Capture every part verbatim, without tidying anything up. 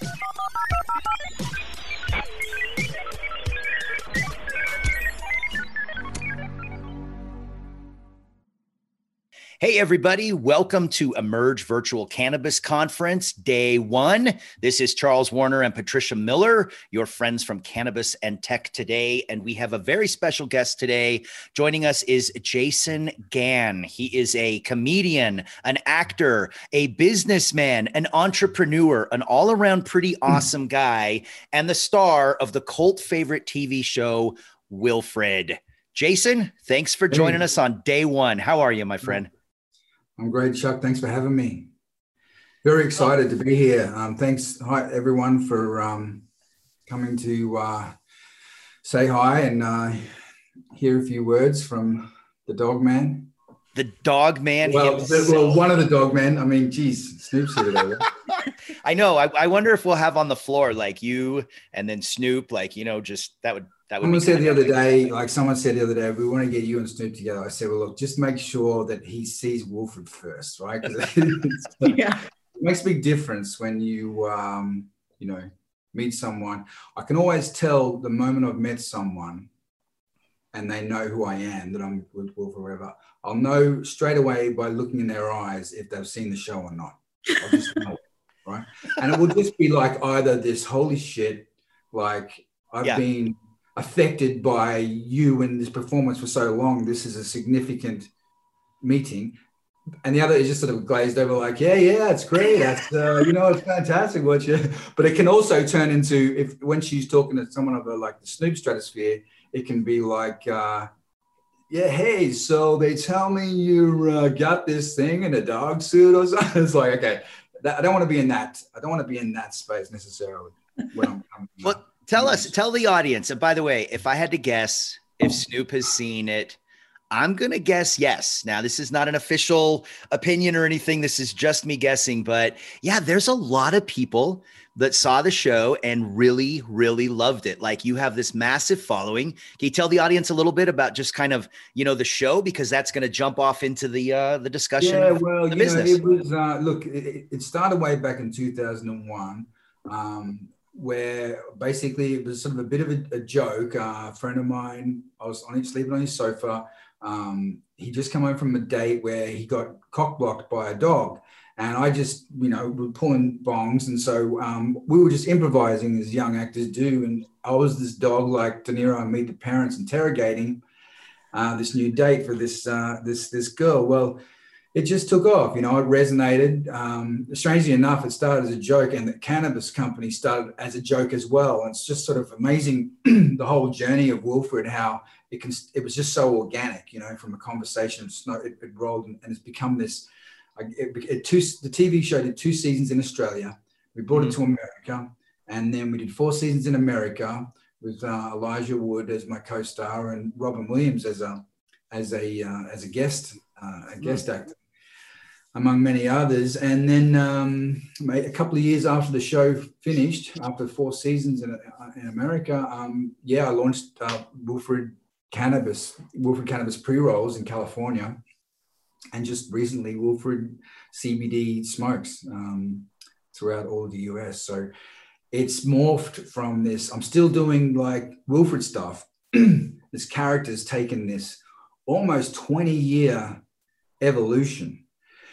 Hey, everybody. Welcome to Emerge Virtual Cannabis Conference, day one. This is Charles Warner and Patricia Miller, your friends from Cannabis and Tech Today. And we have a very special guest today. Joining us is Jason Gan. He is a comedian, an actor, a businessman, an entrepreneur, an all-around pretty awesome guy, and the star of the cult favorite T V show, Wilfred. Jason, thanks for joining hey. us on day one. How are you, my friend? I'm great, Chuck. Thanks for having me. Very excited to be here. Um, thanks, hi everyone, for um, coming to uh, say hi and uh, hear a few words from the dog man. The dog man well, the, well, one of the dog men. I mean, geez, Snoop's here today. I know. I, I wonder if we'll have on the floor like you and then Snoop, like, you know, just that would that would Someone be said the other day, like someone said the other day, we want to get you and Snoop together. I said, well, look, just make sure that he sees Wilfred first, right? Yeah. It makes a big difference when you, um, you know, meet someone. I can always tell the moment I've met someone and they know who I am, that I'm with Wilfred or whatever. I'll know straight away by looking in their eyes if they've seen the show or not. I'll just know, right? And it will just be like either this, holy shit, like I've yeah. been affected by you in this performance for so long. This is a significant meeting. And the other is just sort of glazed over like, yeah, yeah, it's great. That's, uh, you know, it's fantastic what you, but it can also turn into, if when she's talking to someone of a, like the Snoop stratosphere, it can be like, uh, yeah, hey, so they tell me you uh, got this thing in a dog suit or something. It's like, okay, that, I don't want to be in that. I don't want to be in that space necessarily when I'm coming. Well, tell us, tell the audience. And by the way, if I had to guess if Snoop has seen it, I'm going to guess yes. Now, this is not an official opinion or anything. This is just me guessing. But yeah, there's a lot of people that saw the show and really, really loved it. Like, you have this massive following. Can you tell the audience a little bit about just kind of, you know, the show, because that's going to jump off into the uh, the discussion. Yeah, well, you know, it was, uh, look, it, it started way back in two thousand one, um, where basically it was sort of a bit of a, a joke. Uh, a friend of mine, I was on it, sleeping on his sofa. Um, he just come home from a date where he got cock blocked by a dog. And I just, you know, were pulling bongs. And so um, we were just improvising as young actors do. And I was this dog like De Niro and Meet the Parents, interrogating uh, this new date for this, uh, this, this girl. Well, it just took off, you know, it resonated. Um, strangely enough, it started as a joke, and the cannabis company started as a joke as well. And it's just sort of amazing, the whole journey of Wilfred, how it can, it was just so organic, you know, from a conversation, it, it rolled, and it's become this, It, it two, the T V show did two seasons in Australia. We brought mm-hmm. it to America, and then we did four seasons in America with uh, Elijah Wood as my co-star and Robin Williams as a as a uh, as a guest uh, a guest mm-hmm. actor, among many others. And then um, a couple of years after the show finished, after four seasons in, in America, um, yeah, I launched uh, Wilfred Cannabis, Wilfred Cannabis pre-rolls in California. And just recently, Wilfred C B D smokes um, throughout all of the U S. So it's morphed from this. I'm still doing like Wilfred stuff. This character's taken this almost twenty year evolution.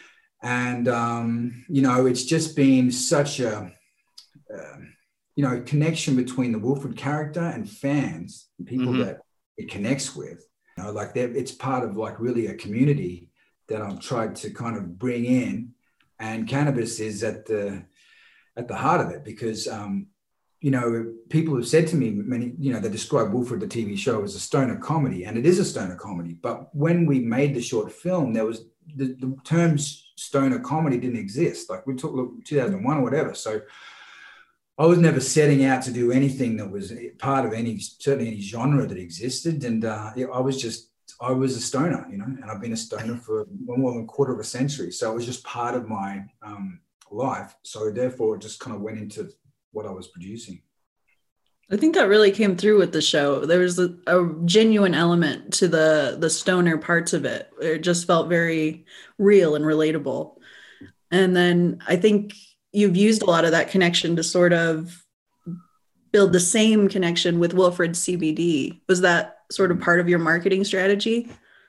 And, um, you know, it's just been such a, uh, you know, connection between the Wilfred character and fans, and people mm-hmm. that it connects with. You know, like it's part of like really a community that I've tried to kind of bring in, and cannabis is at the at the heart of it, because um, you know, people have said to me many, you know, they describe Wilfred the T V show as a stoner comedy, and it is a stoner comedy. But when we made the short film, there was the, the term stoner comedy didn't exist. Like we took look two thousand one or whatever. So I was never setting out to do anything that was part of any certainly any genre that existed, and uh, I was just. I was a stoner, you know, and I've been a stoner for more than a quarter of a century. So it was just part of my um, life. So therefore, it just kind of went into what I was producing. I think that really came through with the show. There was a, a genuine element to the the stoner parts of it. It just felt very real and relatable. And then I think you've used a lot of that connection to sort of build the same connection with Wilfred C B D. Was that sort of part of your marketing strategy?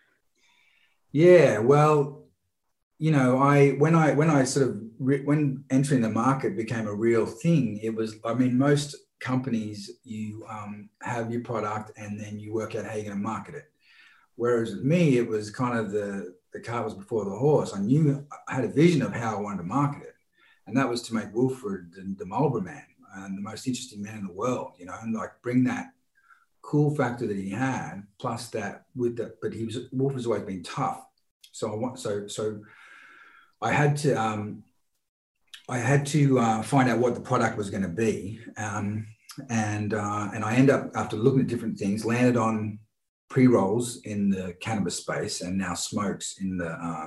Yeah, well, you know, I when I when I sort of re, when entering the market became a real thing, it was, I mean, most companies, you um, have your product and then you work out how you're going to market it. Whereas with me, it was kind of the the cart was before the horse. I knew, I had a vision of how I wanted to market it, and that was to make Wilfred the, the Marlboro man and the most interesting man in the world, you know, and like bring that cool factor that he had, plus that with the, but he was, Wolf has always been tough. So I want, so, so I had to, um, I had to uh, find out what the product was going to be. Um, and, uh, and I end up, after looking at different things, landed on pre-rolls in the cannabis space and now smokes in the, uh,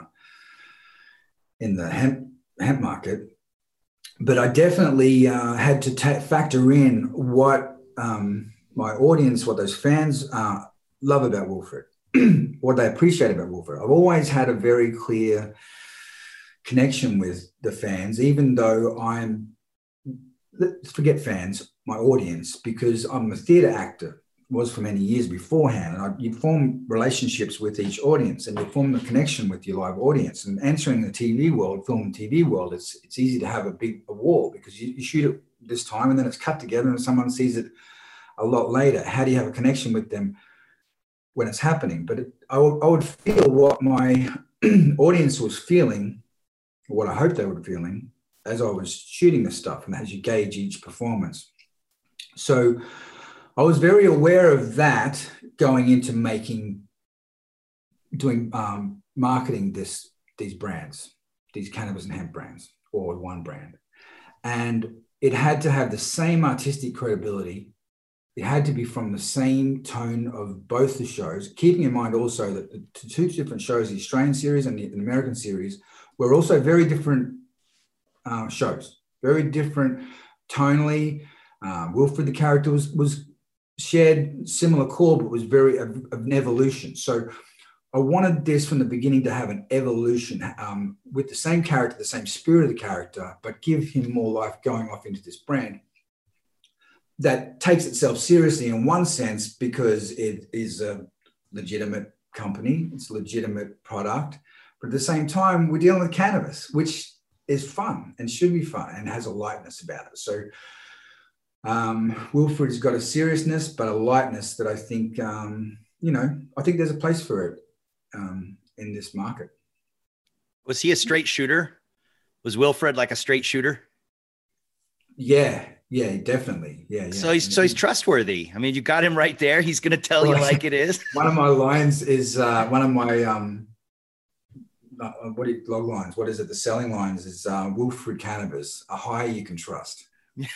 in the hemp, hemp market. But I definitely uh, had to ta- factor in what, um, my audience, what those fans uh, love about Wilfred, what they appreciate about Wilfred. I've always had a very clear connection with the fans, even though I'm, let's forget fans, my audience, because I'm a theatre actor, was for many years beforehand. And I, you form relationships with each audience and you form a connection with your live audience. And entering the T V world, film and T V world, it's it's easy to have a big a wall because you, you shoot it this time and then it's cut together and someone sees it a lot later. How do you have a connection with them when it's happening? But it, I, w- I would feel what my audience was feeling, or what I hoped they were feeling as I was shooting this stuff and as you gauge each performance. So I was very aware of that going into making, doing um, marketing this, these brands, these cannabis and hemp brands, or one brand. And it had to have the same artistic credibility. It had to be from the same tone of both the shows, keeping in mind also that the two different shows, the Australian series and the American series, were also very different uh, shows, very different tonally. Um, Wilfred, the character, was, was shared similar core, but was very of, of an evolution. So I wanted this from the beginning to have an evolution um, with the same character, the same spirit of the character, but give him more life going off into this brand that takes itself seriously in one sense because it is a legitimate company, it's a legitimate product, but at the same time, we're dealing with cannabis, which is fun and should be fun and has a lightness about it. So um, Wilfred's got a seriousness, but a lightness that I think, um, you know, I think there's a place for it um, in this market. Was he a straight shooter? Was Wilfred like a straight shooter? Yeah. Yeah, definitely. Yeah, yeah. So he's so he's trustworthy. I mean, you got him right there. He's going to tell well, you like it is. One of my lines is uh, one of my um, uh, what are log lines? What is it? The selling lines is uh, Wilfred Cannabis, a high you can trust.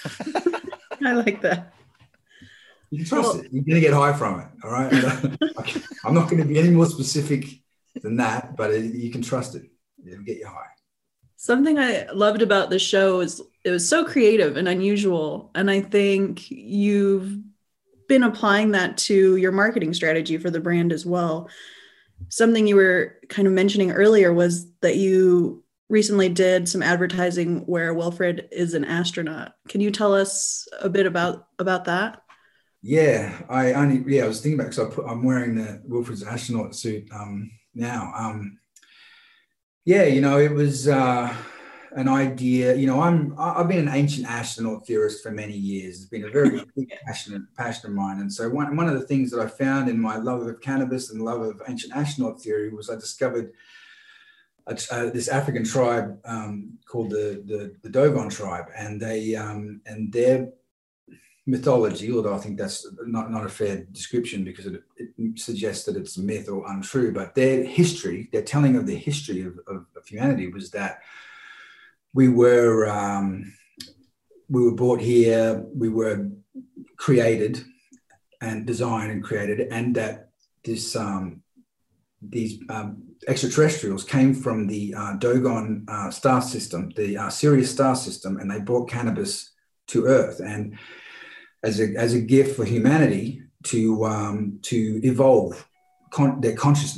I like that. You can trust well, it. You're going to get high from it. All right. I'm not going to be any more specific than that, but it, you can trust it. It'll get you high. Something I loved about the show is it was so creative and unusual. And I think you've been applying that to your marketing strategy for the brand as well. Something you were kind of mentioning earlier was that you recently did some advertising where Wilfred is an astronaut. Can you tell us a bit about, about that? Yeah, I only, yeah, I was thinking about, because I'm wearing the Wilfred's astronaut suit um, now. Um, Yeah, you know, it was uh, an idea. You know, I'm I've been an ancient astronaut theorist for many years. It's been a very big passionate passion of mine. And so one one of the things that I found in my love of cannabis and love of ancient astronaut theory was I discovered a, uh, this African tribe um, called the, the the Dogon tribe, and they um, and their mythology, although I think that's not, not a fair description because it, it suggests that it's a myth or untrue, but their history, their telling of the history of, of, of humanity was that we were um, we were brought here, we were created and designed and created, and that this um, these um, extraterrestrials came from the uh, Dogon uh, star system, the uh, Sirius star system, and they brought cannabis to Earth. And as a as a gift for humanity to um, to evolve con- their consciousness.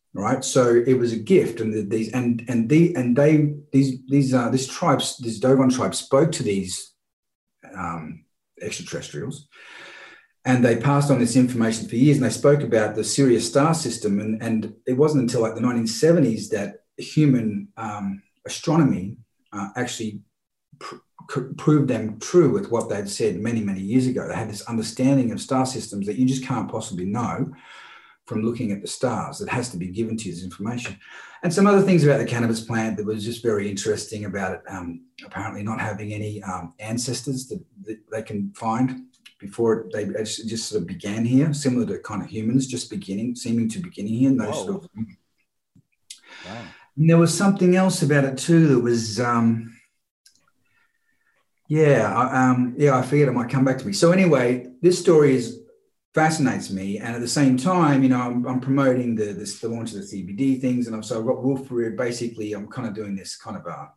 right? So it was a gift, and the, these and and the and they these these uh, this tribes, this Dogon tribe, spoke to these um, extraterrestrials, and they passed on this information for years. And they spoke about the Sirius star system, and and it wasn't until like the nineteen seventies that human um, astronomy uh, actually pr- proved them true with what they'd said many many years ago. They had this understanding of star systems that you just can't possibly know from looking at the stars. That has to be given to you as information. And some other things about the cannabis plant that was just very interesting about it, um, apparently not having any um, ancestors that, that they can find before it, they just, just sort of began here, similar to kind of humans just beginning, seeming to beginning here. And, those sort of, wow. And there was something else about it too that was, um, yeah, I, um, yeah, I forget, it might come back to me. So anyway, this story is fascinates me, and at the same time, you know, I'm, I'm promoting the this, the launch of the C B D things, and I've, so I've got Wolf Career. Basically, I'm kind of doing this kind of a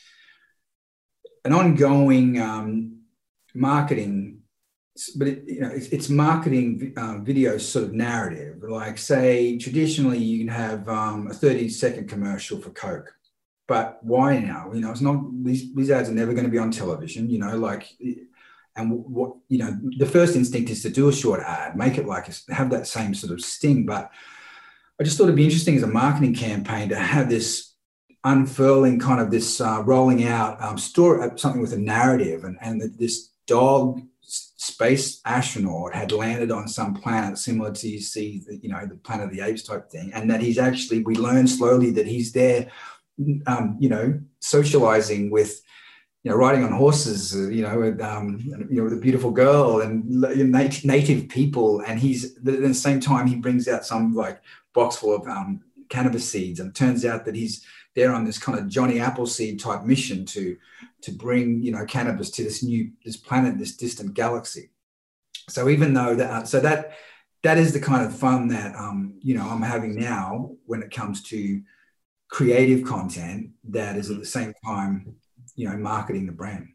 an ongoing um, marketing, but it, you know, it's, it's marketing uh, video sort of narrative. Like, say, traditionally, you can have um, a thirty second commercial for Coke, but why now? You know, it's not, these these ads are never going to be on television. You know, like. And what, you know, the first instinct is to do a short ad, make it like, a, have that same sort of sting. But I just thought it'd be interesting as a marketing campaign to have this unfurling kind of this uh, rolling out um, story, something with a narrative, and, and that this dog space astronaut had landed on some planet similar to, you see, the, you know, the Planet of the Apes type thing. And that he's actually, we learn slowly that he's there, um, you know, socializing with, you know, riding on horses, uh, you know, with, um, you know, with a beautiful girl and nat- native people. And he's, at the same time, he brings out some like box full of um, cannabis seeds. And it turns out that he's there on this kind of Johnny Appleseed type mission to, to bring, you know, cannabis to this new, this planet, this distant galaxy. So even though that, so that, that is the kind of fun that, um, you know, I'm having now when it comes to creative content that is at the same time, you know, marketing the brand.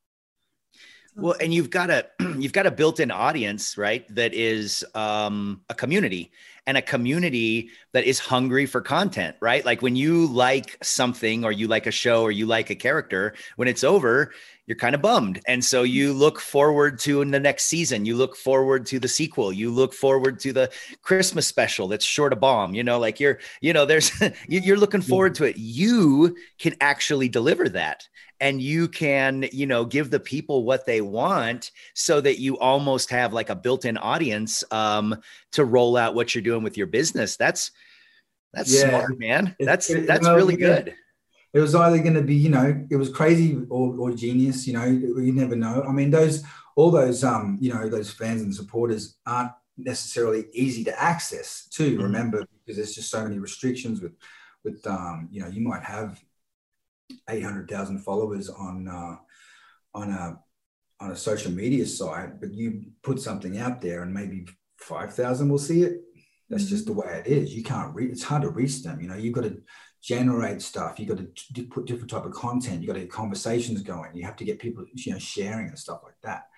Well, and you've got a you've got a built-in audience, right? That is um, a community, and a community that is hungry for content, right? Like when you like something, or you like a show, or you like a character, when it's over, you're kind of bummed, and so you look forward to in the next season. You look forward to the sequel. You look forward to the Christmas special that's sure to bomb. You know, like you're, you know, there's you're looking forward to it. You can actually deliver that. And you can, you know, give the people what they want, so that you almost have like a built-in audience um, to roll out what you're doing with your business. That's that's yeah. smart, man. That's it, that's well, really yeah. good. It was either going to be, you know, it was crazy or, or genius. You know, you never know. I mean, those all those um, you know, those fans and supporters aren't necessarily easy to access too. Mm-hmm. Remember, because there's just so many restrictions with with um, you know, you might have eight hundred thousand followers on uh, on a on a social media site, but you put something out there and maybe five thousand will see it. That's mm-hmm. just the way it is. You can't reach, it's hard to reach them. You know, you've got to generate stuff. You've got to d- put different type of content. You've got to get conversations going. You have to get people, you know, sharing and stuff like that.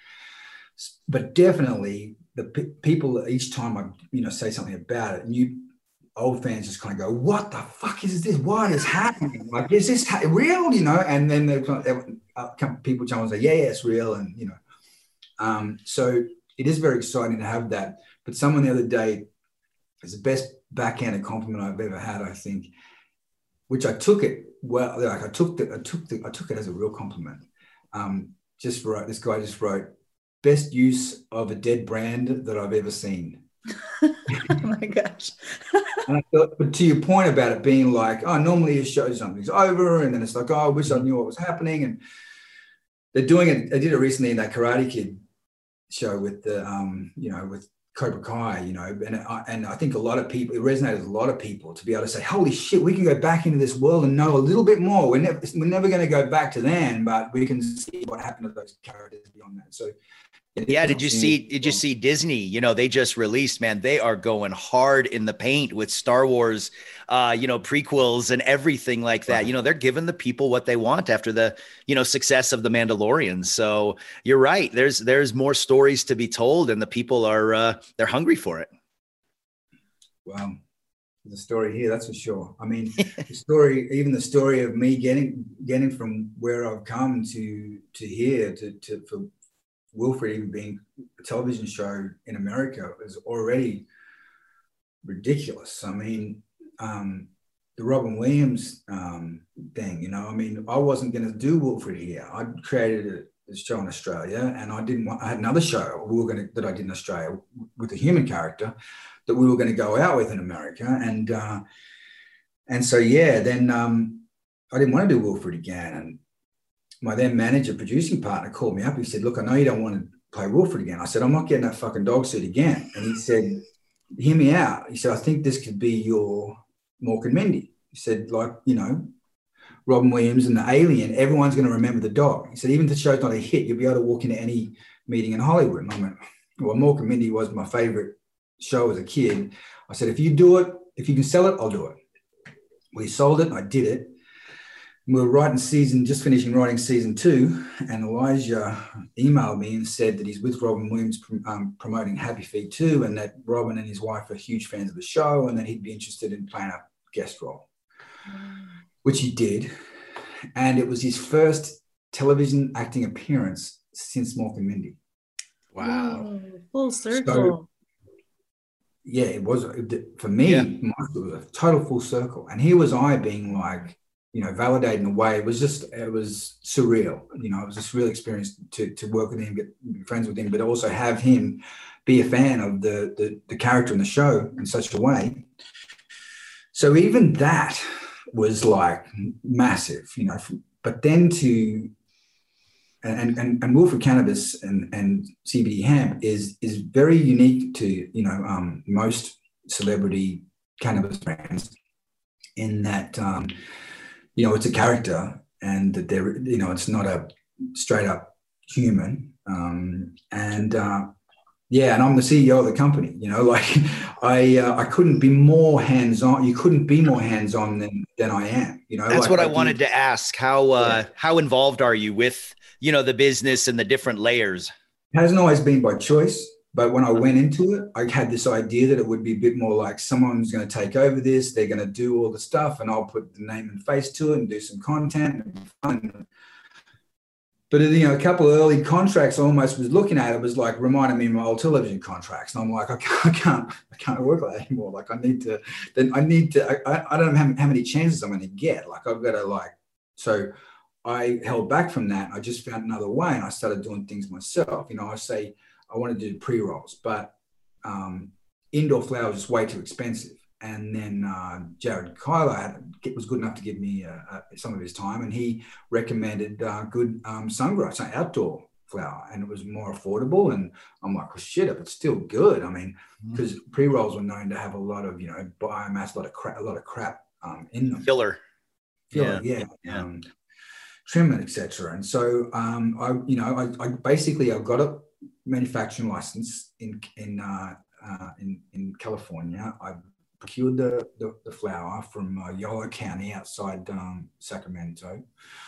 But definitely the p- people, each time I, you know, say something about it, and you, old fans just kind of go, what the fuck is this? What is happening? Like, is this ha- real? You know, and then they, uh, people jump and say, yeah, yeah, it's real. And, you know, um, so it is very exciting to have that. But someone the other day, is the best backhanded compliment I've ever had, I think, which I took it, well, like I took the, I took the, I took it as a real compliment. Um, just wrote, this guy just wrote, best use of a dead brand that I've ever seen. Oh my gosh. And I thought, but to your point about it being like, oh, normally a show something's over, and then it's like, oh, I wish I knew what was happening. And they're doing it. They did it recently in that Karate Kid show with the, um, you know, with Cobra Kai, you know, and I, and I think a lot of people, it resonated with a lot of people to be able to say, holy shit, we can go back into this world and know a little bit more. We're never, we're never going to go back to then, but we can see what happened to those characters beyond that. So yeah, did you see, did you see Disney? You know, they just released, man, they are going hard in the paint with Star Wars, uh, you know, prequels and everything like that. You know, they're giving the people what they want after the, you know, success of The Mandalorian. So you're right. There's, there's more stories to be told, and the people are, uh, they're hungry for it. Wow. there's a story here, that's for sure. I mean, the story, even the story of me getting getting from where I've come to to here to, to for Wilfred even being a television show in America is already ridiculous. I mean, um, the Robin Williams um, thing, you know, I mean, I wasn't going to do Wilfred here. I created a, a show in Australia, and I didn't want, I had another show we were going to, that I did in Australia with a human character that we were going to go out with in America. And, uh, and so, yeah, then um, I didn't want to do Wilfred again. And my then manager, producing partner called me up. He said, look, I know you don't want to play Wilfred again. I said, I'm not getting that fucking dog suit again. And he said, hear me out. He said, I think this could be your Mork and Mindy. He said, like, you know, Robin Williams and the alien, everyone's going to remember the dog. He said, even if the show's not a hit, you'll be able to walk into any meeting in Hollywood. And I went, well, Mork and Mindy was my favorite show as a kid. I said, if you do it, if you can sell it, I'll do it. We sold it and I did it. We were writing season, just finishing writing season two, and Elijah emailed me and said that he's with Robin Williams um, promoting Happy Feet two, and that Robin and his wife are huge fans of the show, and that he'd be interested in playing a guest role, mm. which he did. And it was his first television acting appearance since Mork and Mindy. Wow. Whoa, full circle. So, yeah, it was, for me, yeah. It was a total full circle. And here was I being like, you know, validated in a way. It was just, it was surreal. You know, it was this real experience to to work with him, get be friends with him, but also have him be a fan of the, the the character in the show in such a way. So even that was like massive, you know. But then to and and and Wilfred Cannabis and and C B D hemp is is very unique to, you know, um, most celebrity cannabis brands in that. Um, You know, it's a character, and that they're, you know, it's not a straight up human. Um, and uh, yeah, and I'm the C E O of the company. You know, like I, uh, I couldn't be more hands on. You couldn't be more hands on than than I am. You know, that's like what I, I wanted to ask. How uh, yeah. how involved are you with, you know, the business and the different layers? It hasn't always been by choice. But when I went into it, I had this idea that it would be a bit more like someone's going to take over this. They're going to do all the stuff, and I'll put the name and face to it and do some content and fun. But, you know, a couple of early contracts I almost was looking at, it was like reminding me of my old television contracts. And I'm like, I can't, I can't, I can't work like that anymore. Like I need to, then I need to, I, I don't know how, how many chances I'm going to get. Like I've got to like, so I held back from that. I just found another way, and I started doing things myself. You know, I say, I wanted to do pre-rolls, but um, indoor flower was just way too expensive. And then uh, Jared Kyler had, was good enough to give me uh, uh, some of his time, and he recommended uh, good um, sun-grown, so outdoor flower, and it was more affordable. And I'm like, well, shit, if it's still good. I mean, because mm-hmm. pre-rolls were known to have a lot of, you know, biomass, a lot of crap, a lot of crap um, in them. Filler. Filler, yeah. yeah. yeah. Um, trim it, et cetera. And so, um, I, you know, I, I basically, I got a manufacturing license in in uh, uh, in, in California. I procured the, the, the flower from uh, Yolo County outside um, Sacramento.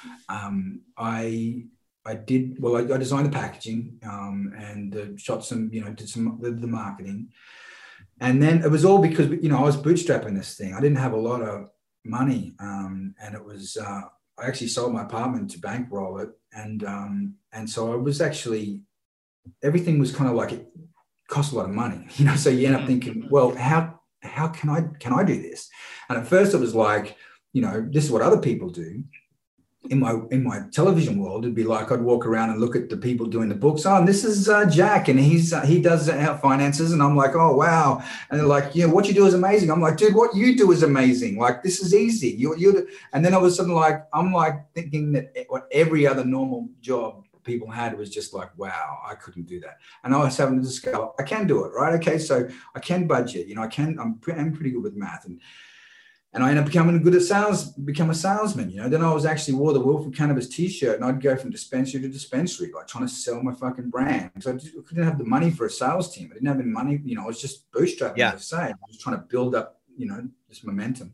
Um, I I did, well, I, I designed the packaging um, and uh, shot some, you know, did some the, the marketing. And then it was all because, you know, I was bootstrapping this thing. I didn't have a lot of money. Um, and it was, uh, I actually sold my apartment to bankroll it. And, um, and so I was actually, everything was kind of like, it cost a lot of money, you know? So you end up thinking, well, how, how can I, can I do this? And at first it was like, you know, this is what other people do. In my in my television world, it'd be like I'd walk around and look at the people doing the books. Oh, and this is uh, Jack, and he's uh, he does our finances, and I'm like, oh wow. And they're like, yeah, what you do is amazing. I'm like, dude, what you do is amazing. Like this is easy. You you. And then all of a sudden, like I'm like thinking that what every other normal job people had was just like, wow, I couldn't do that. And I was having to discover I can do it, right? Okay, so I can budget. You know, I can. I'm pre- I'm pretty good with math and. And I ended up becoming good at sales, become a salesman, you know. Then I was actually wore the Wilfred Cannabis t-shirt, and I'd go from dispensary to dispensary, like trying to sell my fucking brand. So I, just, I couldn't have the money for a sales team. I didn't have any money, you know, I was just bootstrapping, yeah. As I say. I was trying to build up, you know, this momentum.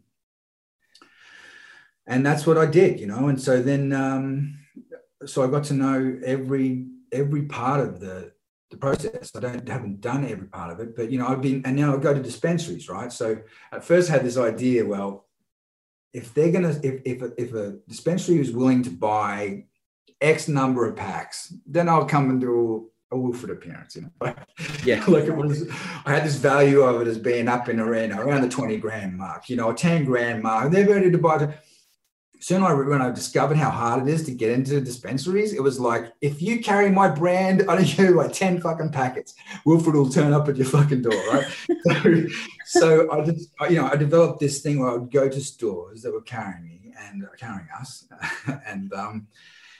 And that's what I did, you know. And so then, um, so I got to know every every part of the the process. I don't haven't done every part of it, but you know, I've been, and now I go to dispensaries, right? So at first I had this idea, well, if they're gonna, if if a, if a dispensary is willing to buy X number of packs, then I'll come and do a Wilfred appearance, you know. Yeah, like it was, I had this value of it as being up in arena around the twenty grand mark, you know, a ten grand mark. They're ready to buy. Soon I, when I discovered how hard it is to get into dispensaries, it was like, if you carry my brand, I don't give you like ten fucking packets, Wilfred will turn up at your fucking door, right? so, so I just, you know, I developed this thing where I would go to stores that were carrying me and uh, carrying us, and um,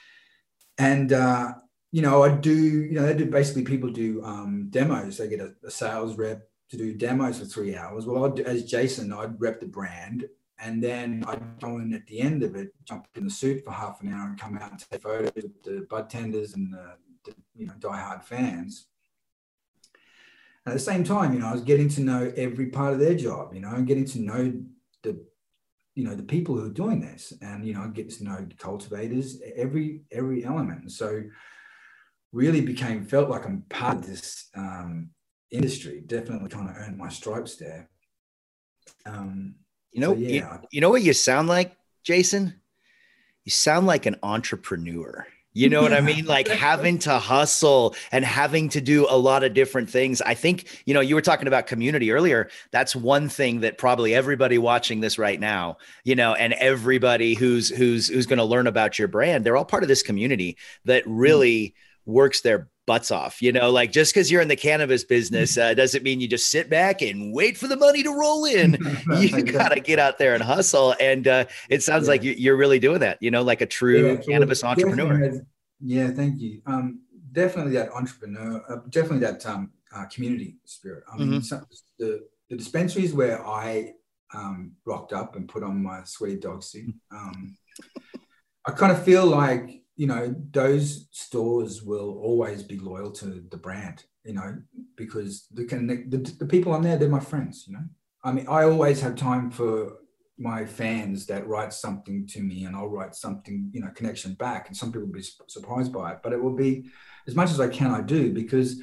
and uh, you know, I do, you know, they do basically people do um, demos. They get a, a sales rep to do demos for three hours. Well, I'd, as Jason, I'd rep the brand. And then I'd go in at the end of it, jump in the suit for half an hour and come out and take photos with the bud tenders and the, the you know, diehard fans. At the same time, you know, I was getting to know every part of their job, you know, and getting to know the, you know, the people who are doing this, and, you know, I get to know the cultivators, every, every element. So really became, felt like I'm part of this um, industry, definitely kind of earned my stripes there. Um, You know, so, yeah. you, you know what you sound like, Jason? You sound like an entrepreneur. You know what I mean? Like having to hustle and having to do a lot of different things. I think, you know, you were talking about community earlier. That's one thing that probably everybody watching this right now, you know, and everybody who's who's who's going to learn about your brand, they're all part of this community that really works their butts off, you know, like just because you're in the cannabis business uh, doesn't mean you just sit back and wait for the money to roll in. You got to get out there and hustle. And uh, it sounds yeah. like you're really doing that, you know, like a true yeah, cannabis entrepreneur. Has, yeah, thank you. Um, definitely that entrepreneur, uh, definitely that um, uh, community spirit. I mean, mm-hmm. some, the, the dispensaries where I um, rocked up and put on my sweaty dog suit, um, I kind of feel like, you know, those stores will always be loyal to the brand, you know, because the, the, the people on there, they're my friends, you know. I mean, I always have time for my fans that write something to me, and I'll write something, you know, connection back. And some people will be surprised by it, but it will be as much as I can, I do, because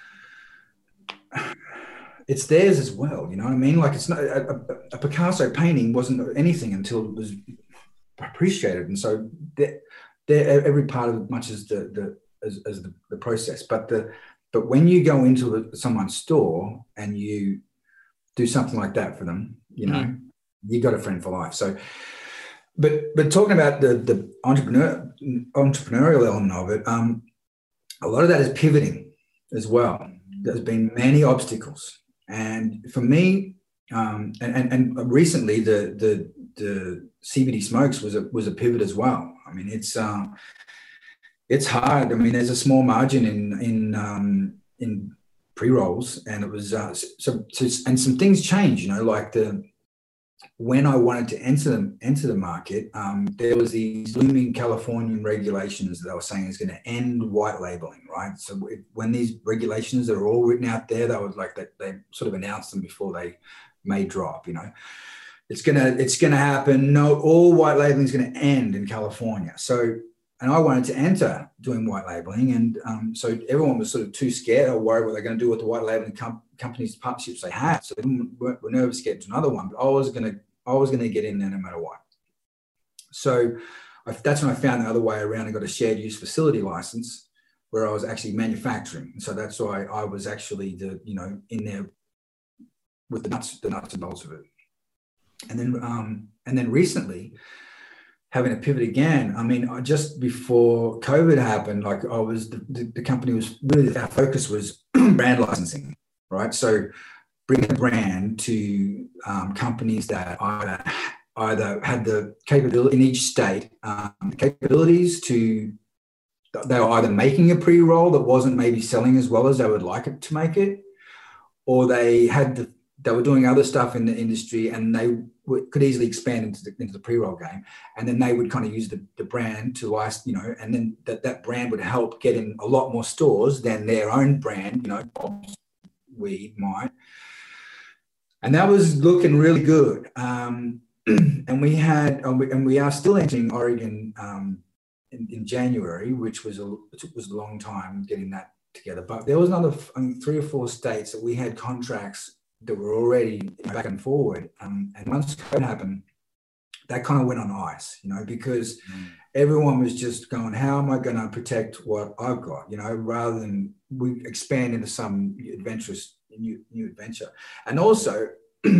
it's theirs as well. You know what I mean? Like it's not a, a, a Picasso painting wasn't anything until it was appreciated. And so that, they're every part of it, much as the the as, as the, the process. But the but when you go into a, someone's store and you do something like that for them, you know, mm. you got a friend for life. So, but but talking about the the entrepreneur entrepreneurial element of it, um, a lot of that is pivoting as well. There's been many obstacles, and for me, um, and and and recently the the the C B D smokes was a was a pivot as well. I mean, it's uh, it's hard. I mean, there's a small margin in in um, in pre-rolls, and it was uh, so, so and some things changed. You know, like the when I wanted to enter them enter the market, um, there was these looming Californian regulations that I was saying is going to end white labeling, right? So it, when these regulations that are all written out there, they would like that they sort of announced them before they may drop. You know. It's gonna, it's gonna happen. No, all white labeling is gonna end in California. So, and I wanted to enter doing white labeling, and um, so everyone was sort of too scared or worried what they're going to do with the white labeling com- companies, partnerships they had. So they were, were nervous to get into another one. But I was gonna, I was gonna get in there no matter what. So I, that's when I found the other way around and got a shared use facility license, where I was actually manufacturing. So that's why I was actually the, you know, in there with the nuts, the nuts and bolts of it. And then, um, and then recently, having a pivot again. I mean, just before COVID happened, like I was, the, the, the company was really, our focus was brand licensing, right? So, bringing a brand to um, companies that either either had the capability in each state, um, capabilities to, they were either making a pre-roll that wasn't maybe selling as well as they would like it to make it, or they had the they were doing other stuff in the industry and they w- could easily expand into the, into the pre-roll game. And then they would kind of use the, the brand to license, you know, and then that, that brand would help get in a lot more stores than their own brand, you know, Bob's Weed might. And that was looking really good. Um, and we had, and we, and we are still entering Oregon um, in, in January, which was a, which was a long time getting that together. But there was another um, three or four states that we had contracts that were already back and forward. Um, and once COVID happened, that kind of went on ice, you know, because mm. everyone was just going, how am I going to protect what I've got, you know, rather than we expand into some adventurous new, new adventure. And also,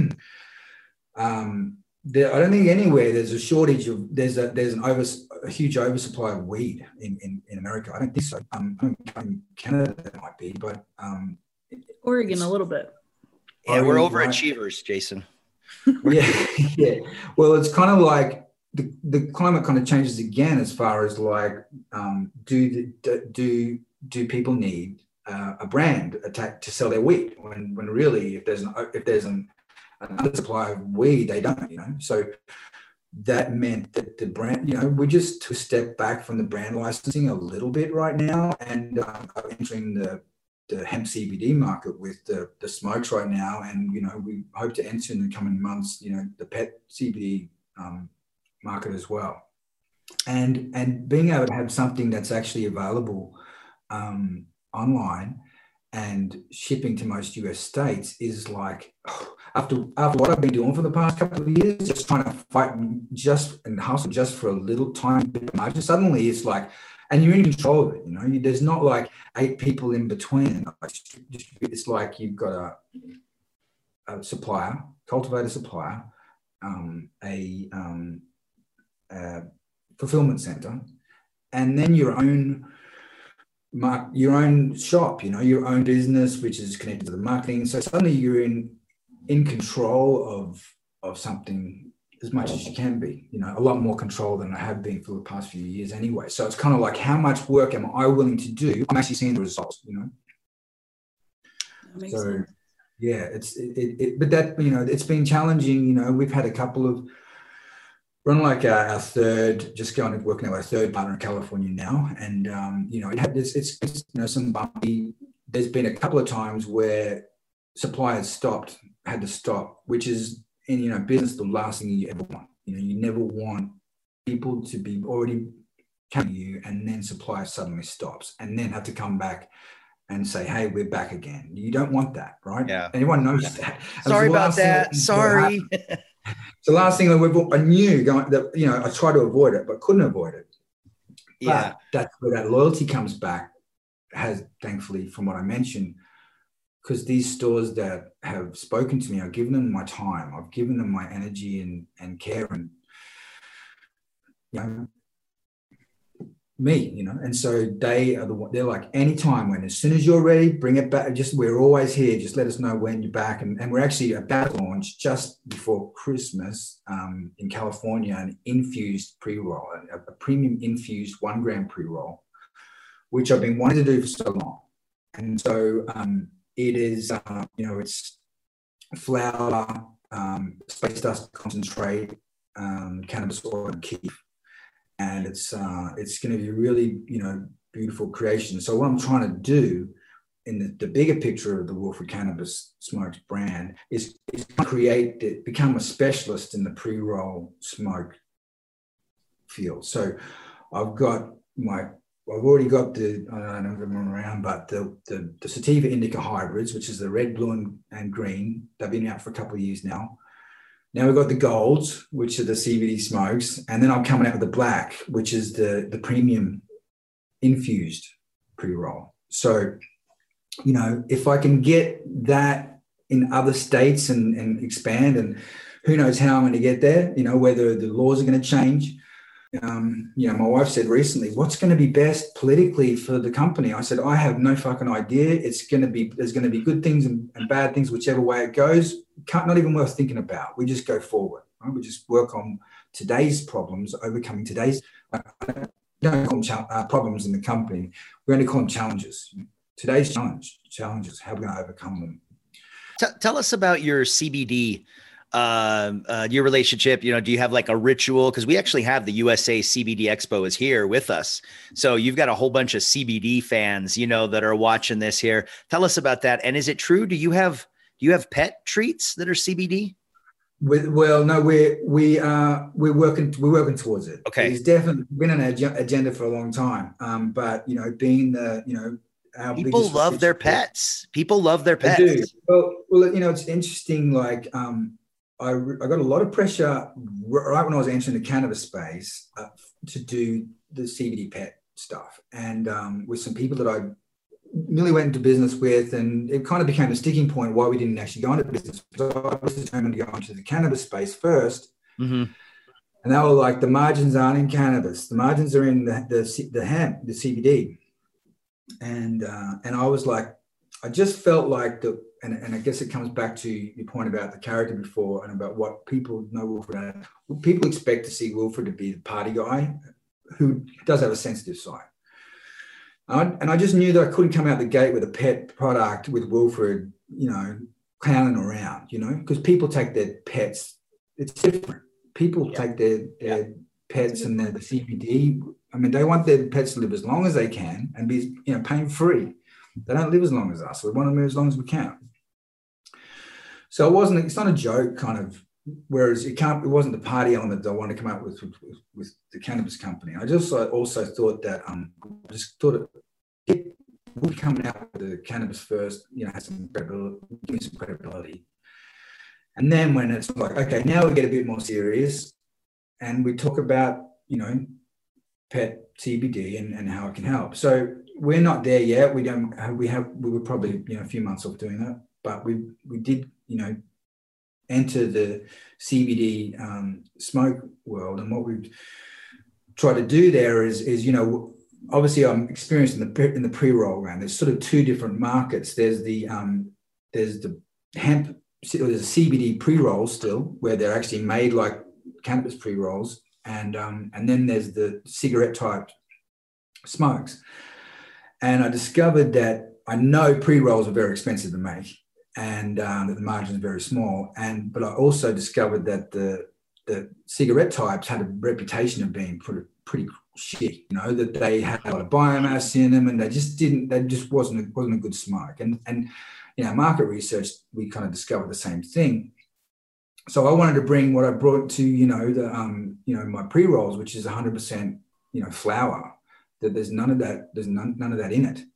um, there, I don't think anywhere there's a shortage of, there's a there's an over, a huge oversupply of weed in, in, in America. I don't think so. Um, in Canada there might be, but um, Oregon a little bit. Yeah, we're overachievers, Jason. yeah, yeah. Well, it's kind of like the, the climate kind of changes again as far as like, um, do the, do do people need uh, a brand attack to sell their weed when when really if there's an if there's an, an undersupply of weed they don't, you know. So that meant that the brand, you know, we just took a step back from the brand licensing a little bit right now, and um, are entering the the hemp C B D market with the, the smokes right now. And, you know, we hope to enter in the coming months, you know, the pet C B D um, market as well. And, and being able to have something that's actually available um, online and shipping to most U S states is like, oh, after, after what I've been doing for the past couple of years, just trying to fight just and hustle just for a little tiny bit of margin, suddenly it's like, and you're in control of it, you know. There's not like eight people in between. It's like you've got a, a supplier, cultivator supplier, um, a, um, a fulfillment center, and then your own mark, your own shop, you know, your own business, which is connected to the marketing. So suddenly you're in in control of of something as much as you can be, you know, a lot more control than I have been for the past few years anyway. So it's kind of like, how much work am I willing to do? I'm actually seeing the results, you know. That makes so sense. yeah, it's it, it, it, but that, you know, it's been challenging. You know, we've had a couple of run like our, our third, just going and working out our third partner in California now, and um, you know, it had it's, it's, it's you know some bumpy. There's been a couple of times where suppliers stopped, had to stop, which is, in, you know, business, the last thing you ever want. You know, you never want people to be already coming to you and then supply suddenly stops and then have to come back and say, hey, we're back again. You don't want that, right? Yeah. Anyone knows that. Sorry about that. Sorry. It's the last thing that we've, I knew going, that, you know, I tried to avoid it, but couldn't avoid it. But yeah. That's where that loyalty comes back, has thankfully, from what I mentioned, because these stores that have spoken to me, I've given them my time, I've given them my energy and, and care, and, you know, me, you know, and so they are the one, they're like, anytime, when, as soon as you're ready, bring it back. Just, we're always here. Just let us know when you're back. And, and we're actually about to launch just before Christmas um, in California, an infused pre-roll, a, a premium infused one gram pre-roll, which I've been wanting to do for so long. And so, um, it is, uh, you know, it's flower, um, space dust concentrate, um, cannabis oil, and keef, and it's uh, it's going to be really, you know, beautiful creation. So what I'm trying to do in the, the bigger picture of the Wilfred Cannabis Smokes brand is, is create, the, become a specialist in the pre-roll smoke field. So I've got my I've already got the, I don't know if I'm around, but the, the, the sativa indica hybrids, which is the red, blue, and, and green. They've been out for a couple of years now. Now we've got the golds, which are the C B D smokes. And then I'm coming out with the black, which is the, the premium infused pre-roll. So, you know, if I can get that in other states and, and expand, and who knows how I'm going to get there, you know, whether the laws are going to change. Um, you know, my wife said recently, what's going to be best politically for the company? I said, I have no fucking idea. It's going to be, there's going to be good things and, and bad things, whichever way it goes. Can't, not even worth thinking about. We just go forward. Right? We just work on today's problems, overcoming today's uh, don't call them uh, problems in the company. We're going to call them challenges. Today's challenge, challenges, how are we going to overcome them? T- tell us about your C B D, uh, uh, your relationship. You know, do you have like a ritual? Because we actually have the U S A C B D Expo is here with us. So you've got a whole bunch of C B D fans, you know, that are watching this here. Tell us about that. And is it true? Do you have, do you have pet treats that are C B D? With, well, no, we're we are we're working we're working towards it. Okay, it's definitely been an ag- agenda for a long time. Um, but you know, being the you know our People biggest love their restriction. pets. People love their They do. pets. Well, well, you know, it's interesting. Like, um, I, I got a lot of pressure right when I was entering the cannabis space uh, to do the C B D pet stuff, and um, with some people that I nearly went into business with, and it kind of became a sticking point why we didn't actually go into business. So I was determined to go into the cannabis space first. Mm-hmm. And they were like, the margins aren't in cannabis. The margins are in the the, the hemp, the C B D. And uh, and I was like, I just felt like the, and, and I guess it comes back to your point about the character before and about what people know Wilfred. People expect to see Wilfred to be the party guy who does have a sensitive side. I, and I just knew that I couldn't come out the gate with a pet product with Wilfred, you know, clowning around, you know, because people take their pets. It's different. People yeah. take their, their yeah. pets and their the C B D. I mean, they want their pets to live as long as they can and be, you know, pain free. They don't live as long as us. We want to live as long as we can. So it wasn't. It's not a joke, kind of. Whereas it can't. It wasn't the party element that I wanted to come up with with, with, with the cannabis company. I just uh, also thought that um, I just thought it, it would be coming out with the cannabis first. You know, have some credibility, give me some credibility. And then when it's like, okay, now we get a bit more serious, and we talk about, you know, pet C B D and, and how it can help. So we're not there yet. We don't. We have. We were probably, you know, a few months off doing that, but we we did, you know, enter the C B D um, smoke world. And what we've tried to do there is, is you know, obviously I'm experienced in the in the pre-roll round. There's sort of two different markets. There's the um, there's the hemp. There's a C B D pre-roll still, where they're actually made like cannabis pre-rolls, and um, and then there's the cigarette type smokes. And I discovered that I know pre-rolls are very expensive to make, and um, that the margin is very small. And but I also discovered that the the cigarette types had a reputation of being pretty pretty shit. You know, that they had a lot of biomass in them, and they just didn't. They just wasn't a, wasn't a good smoke. And and in our market research, we kind of discovered the same thing. So I wanted to bring what I brought to, you know, the um, you know, my pre-rolls, which is one hundred percent, you know, flour. That there's none of that, there's none, none of that in it.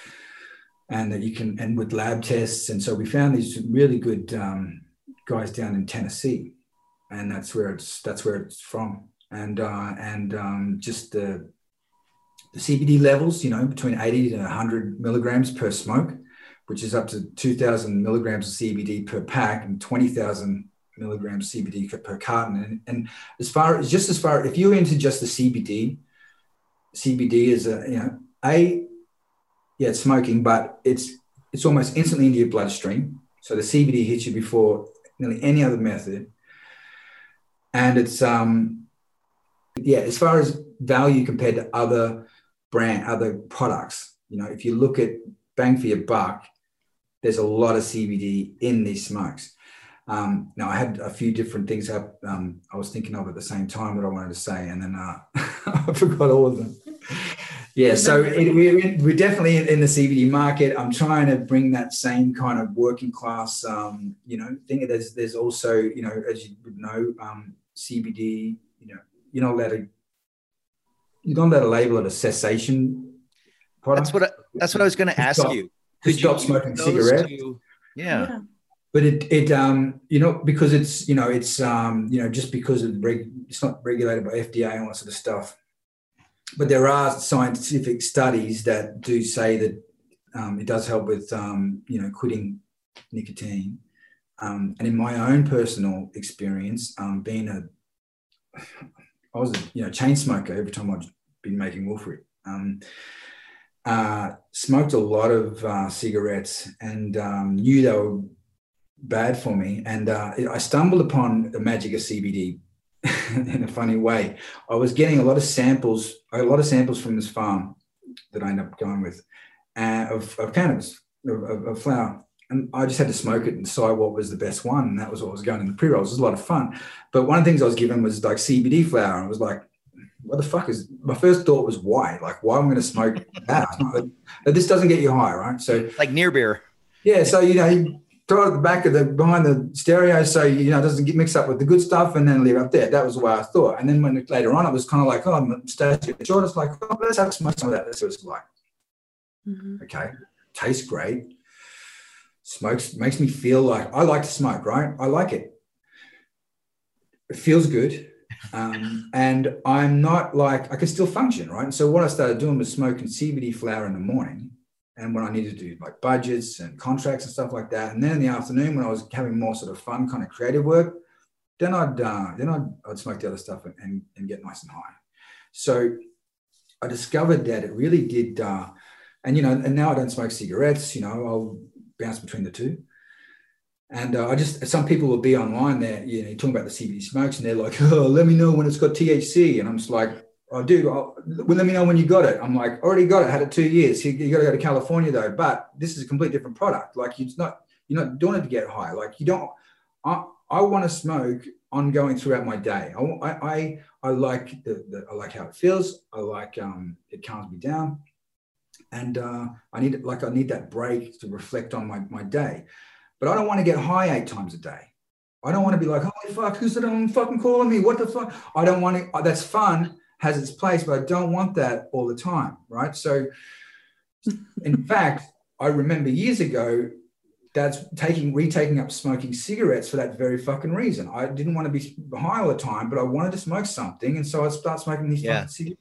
And that you can, and with lab tests. And so we found these really good um, guys down in Tennessee, and that's where it's, that's where it's from. And, uh, and um, just the, the C B D levels, you know, between eighty to one hundred milligrams per smoke, which is up to two thousand milligrams of C B D per pack and twenty thousand milligrams C B D per carton. And, and as far as, just as far, if you're into just the C B D, C B D is a, you know, a, yeah, it's smoking, but it's it's almost instantly into your bloodstream. So the C B D hits you before nearly any other method. And it's, um, yeah, as far as value compared to other brand, other products, you know, if you look at bang for your buck, there's a lot of C B D in these smokes. Um, now, I had a few different things up, um, I was thinking of at the same time that I wanted to say, and then uh, I forgot all of them. Yeah, so it, we're, we're definitely in the C B D market. I'm trying to bring that same kind of working class, um, you know, thing. There's, there's also, you know, as you would know, um, C B D, you know, you're not allowed to, you're not allowed to label it a cessation product. That's what I, that's what I was going to ask stop, you. Could stop you smoking cigarettes. To, yeah. yeah. But it, it, um, you know, because it's, you know, it's, um, you know, just because of reg- it's not regulated by F D A and all that sort of stuff. But there are scientific studies that do say that um, it does help with, um, you know, quitting nicotine. Um, and in my own personal experience, um, being a, I was a, you know, chain smoker every time I'd been making Wilfred. Um, uh, smoked a lot of uh, cigarettes and um, knew they were bad for me. And uh, I stumbled upon the magic of C B D in a funny way. I was getting a lot of samples, a lot of samples from this farm that I ended up going with uh, of, of cannabis, of, of, of flower. And I just had to smoke it and decide what was the best one. And that was what was going in the pre-rolls. It was a lot of fun. But one of the things I was given was like C B D flower. And I was like, what the fuck is, my first thought was why? Like, why am I going to smoke that? Like, this doesn't get you high, right? So like near beer. Yeah. So, you know, you throw it at the back of the, behind the stereo. So, you know, it doesn't get mixed up with the good stuff and then leave it up there. That was the way I thought. And then when later on, it was kind of like, oh, I'm stashing it short. It's like, oh, let's have some of that. That's what it's like. Mm-hmm. Okay. Tastes great. Smokes, makes me feel like I like to smoke, right? I like it. It feels good. Um, and I'm not like, I can still function, right? And so what I started doing was smoking C B D flower in the morning. And when I needed to do like budgets and contracts and stuff like that. And then in the afternoon, when I was having more sort of fun kind of creative work, then I'd, uh, then I'd, I'd smoke the other stuff and, and, and get nice and high. So I discovered that it really did, uh, and, you know, and now I don't smoke cigarettes, you know, I'll bounce between the two. And uh, I just, some people will be online there, you know, talking about the C B D smokes and they're like, oh, let me know when it's got T H C. And I'm just like, oh, dude, I'll, well, let me know when you got it. I'm like, already got it, had it two years. You, you got to go to California though. But this is a completely different product. Like it's not, you're not doing it to get high. Like you don't, I, I want to smoke ongoing throughout my day. I, I, I like the, the, I like how it feels. I like, um, it calms me down. And uh, I need, like, I need that break to reflect on my, my day. But I don't want to get high eight times a day. I don't want to be like, holy fuck, who's that fucking calling me? What the fuck? I don't want to, that's fun, has its place, but I don't want that all the time, right? So in fact, I remember years ago, that's taking, retaking up smoking cigarettes for that very fucking reason. I didn't want to be high all the time, but I wanted to smoke something. And so I started smoking these yeah. fucking cigarettes.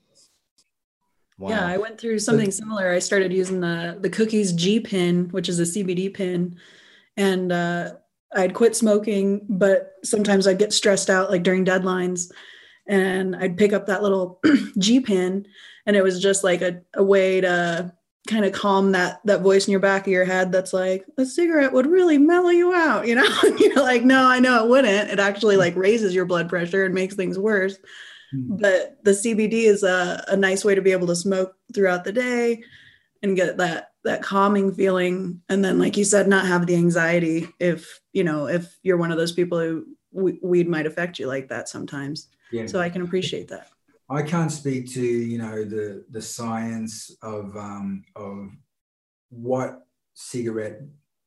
Wow. Yeah, I went through something similar. I started using the, the Cookies G pin, which is a C B D pin. And uh, I'd quit smoking, but sometimes I'd get stressed out like during deadlines and I'd pick up that little G pin and it was just like a, a way to kind of calm that, that voice in your back of your head. That's like, a cigarette would really mellow you out. You know, you're like, no, I know it wouldn't. It actually like raises your blood pressure and makes things worse. But the C B D is a, a nice way to be able to smoke throughout the day and get that that calming feeling. And then, like you said, not have the anxiety if, you know, if you're one of those people who w- weed might affect you like that sometimes. Yeah. So I can appreciate that. I can't speak to, you know, the the science of um, of what cigarette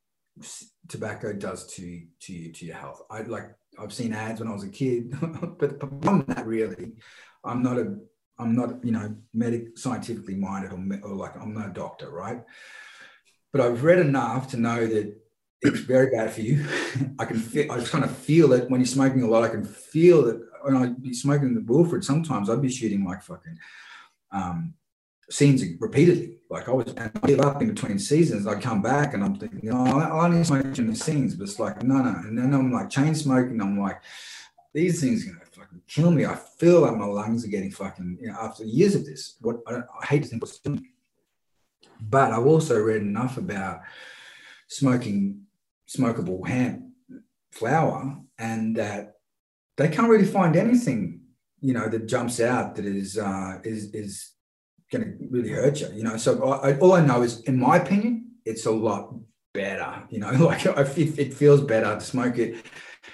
tobacco does to to you, to your health. I like I've seen ads when I was a kid, but beyond that, really, I'm not a, I'm not, you know, medic scientifically minded or, or like I'm not a doctor, right? But I've read enough to know that it's very bad for you. I can feel, I kind of feel it when you're smoking a lot. I can feel it when I'd be smoking the Wilfred. Sometimes I'd be shooting like fucking um, scenes repeatedly. Like I was I'd get up in between seasons. I'd come back and I'm thinking, oh, I only smoking the scenes, but it's like, no, no. And then I'm like chain smoking. I'm like, these things are gonna fucking kill me. I feel like my lungs are getting fucking, you know, after years of this. What I, I hate to think what's doing. But I've also read enough about smoking smokable hemp flower and that they can't really find anything, you know, that jumps out that is uh, is is going to really hurt you, you know. So I, all I know is, in my opinion, it's a lot better, you know. Like I, it, it feels better to smoke it.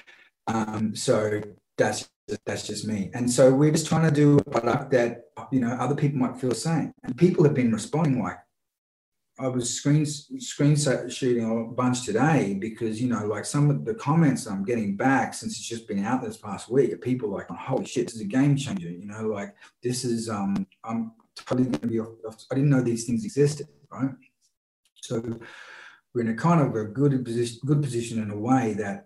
Um, so that's that's just me. And so we're just trying to do a product that, you know, other people might feel the same. And people have been responding. Like I was screen screen shooting a bunch today because, you know, like some of the comments I'm getting back since it's just been out this past week are people like, holy shit, this is a game changer. You know, like this is um I'm totally going to be off, I didn't know these things existed, right? So we're in a kind of a good position, good position in a way that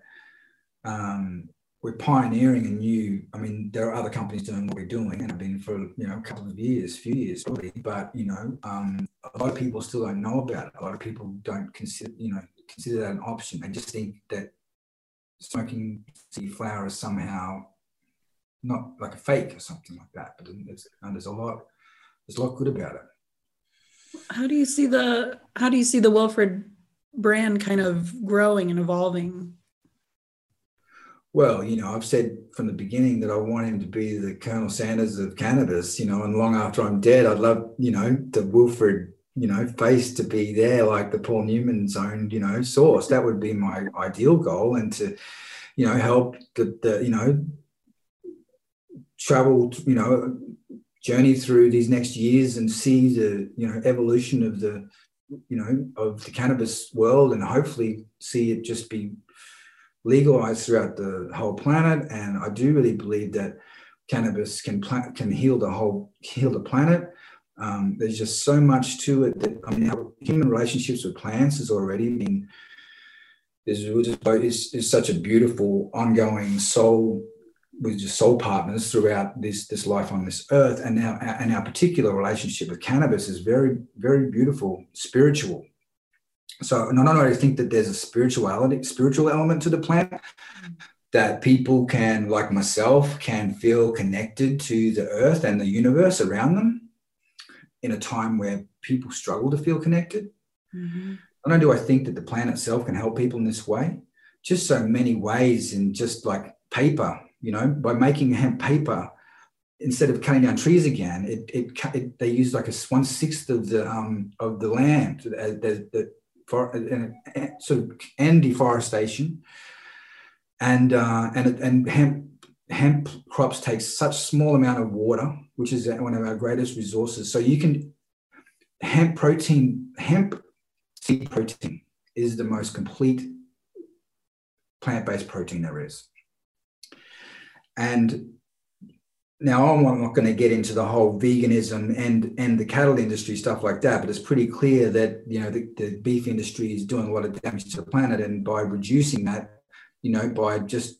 um, we're pioneering a new, I mean, there are other companies doing what we're doing and have been for, you know, a couple of years, few years probably, but, you know, um, a lot of people still don't know about it. A lot of people don't consider, you know, consider that an option. They just think that smoking sea flower is somehow not like a fake or something like that, but it's, and there's a lot, there's a lot good about it. How do you see the, how do you see the Wilfred brand kind of growing and evolving? Well, you know, I've said from the beginning that I want him to be the Colonel Sanders of cannabis, you know, and long after I'm dead, I'd love, you know, the Wilfred, you know, face to be there like the Paul Newman's own, you know, source. That would be my ideal goal, and to, you know, help the, the you know, travel, you know, journey through these next years and see the, you know, evolution of the, you know, of the cannabis world, and hopefully see it just be legalized throughout the whole planet. And I do really believe that cannabis can pla- can heal the whole heal the planet. Um, there's just so much to it that, I mean, our human relationships with plants has already been, is, is, is such a beautiful ongoing soul, with just soul partners throughout this, this life on this earth. And now, and our particular relationship with cannabis is very, very beautiful, spiritual. So not only do I think that there's a spirituality, spiritual element to the plant, that people can, like myself, can feel connected to the earth and the universe around them in a time where people struggle to feel connected. Mm-hmm. Not only do I think that the plant itself can help people in this way, just so many ways, in just like paper, you know, by making hemp paper, instead of cutting down trees again, it, it, it they use like a one sixth of the um, of the land, the, the, the for and, and sort of end deforestation, and uh, and and hemp hemp crops take such small amount of water, which is one of our greatest resources. So you can hemp protein hemp seed protein is the most complete plant-based protein there is. And now I'm not going to get into the whole veganism and, and the cattle industry, stuff like that, but it's pretty clear that, you know, the, the beef industry is doing a lot of damage to the planet. And by reducing that, you know, by just,